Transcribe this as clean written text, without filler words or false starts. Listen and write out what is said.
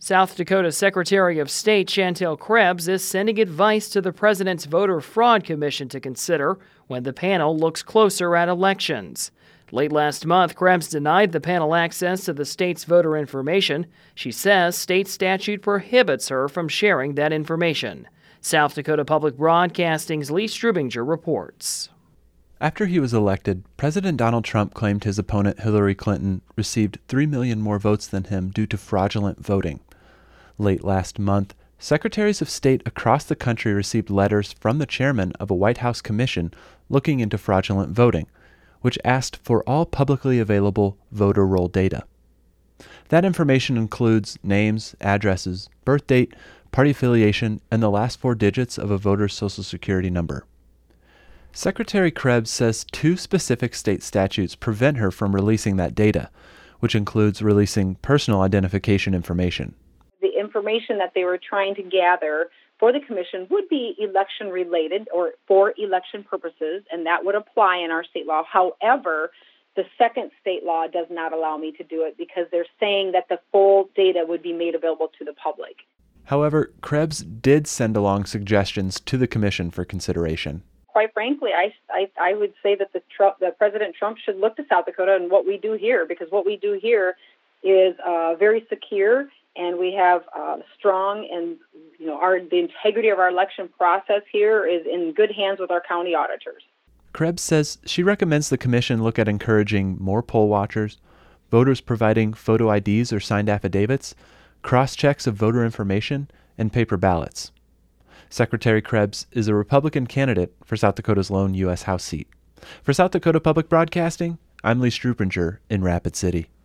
South Dakota Secretary of State Chantel Krebs is sending advice to the President's Voter Fraud Commission to consider when the panel looks closer at elections. Late last month, Krebs denied the panel access to the state's voter information. She says state statute prohibits her from sharing that information. South Dakota Public Broadcasting's Lee Strubinger reports. After he was elected, President Donald Trump claimed his opponent Hillary Clinton received 3 million more votes than him due to fraudulent voting. Late last month, secretaries of state across the country received letters from the chairman of a White House commission looking into fraudulent voting, which asked for all publicly available voter roll data. That information includes names, addresses, birth date, party affiliation, and the last 4 digits of a voter's Social Security number. Secretary Krebs says 2 specific state statutes prevent her from releasing that data, which includes releasing personal identification information. The information that they were trying to gather for the commission would be election related or for election purposes, and that would apply in our state law. However, the second state law does not allow me to do it because they're saying that the full data would be made available to the public. However, Krebs did send along suggestions to the commission for consideration. Quite frankly, I would say that that President Trump should look to South Dakota and what we do here, because what we do here is very secure, and we have strong, and the integrity of our election process here is in good hands with our county auditors. Krebs says she recommends the commission look at encouraging more poll watchers, voters providing photo IDs or signed affidavits, cross-checks of voter information, and paper ballots. Secretary Krebs is a Republican candidate for South Dakota's lone U.S. House seat. For South Dakota Public Broadcasting, I'm Lee Strubinger in Rapid City.